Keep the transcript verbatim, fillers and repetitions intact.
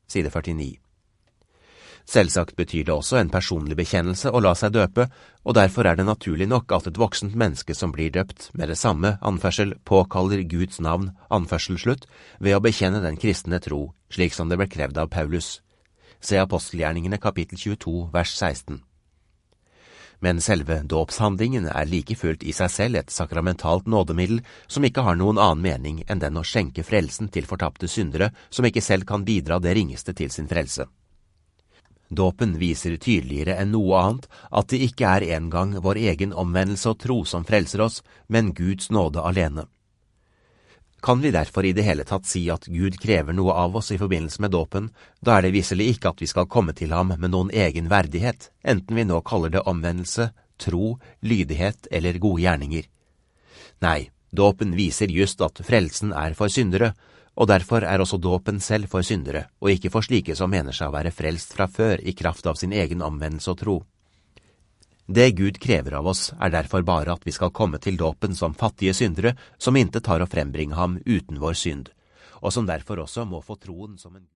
side førtini. Selvsagt betyr det også en personlig bekjennelse å la seg døpe, og derfor er det naturlig nok at et voksent menneske som blir døpt med det samme anførsel påkaller Guds navn anførsel slutt ved å bekjenne den kristne tro, slik som det ble krevd av Paulus. Se apostelgjerningene kapittel tjueto, vers seksten. Men selve dåpshandlingen er like fullt i seg selv et sakramentalt nådemiddel som ikke har noen annen mening enn den å skjenke frelsen til fortapte syndere som ikke selv kan bidra det ringeste til sin frelse. Dåpen viser tydeligere enn noe annet at det ikke er engang vår egen omvendelse og tro som frelser oss, men Guds nåde alene. Kan vi derfor i det hele tatt si at Gud krever noe av oss i forbindelse med dåpen, da er det visselig ikke at vi skal komme til ham med noen egen verdighet, enten vi nå kaller det omvendelse, tro, lydighet eller gode gjerninger. Nei, dåpen viser just at frelsen er for syndere, og derfor er også dåpen selv for syndere, og ikke for slike som mener seg å være frelst fra før i kraft av sin egen omvendelse og tro. Det Gud krever av oss er derfor bare at vi skal komme til dåpen som fattige syndere som ikke tar å frembringe ham uten vår synd, og som derfor også må få troen som en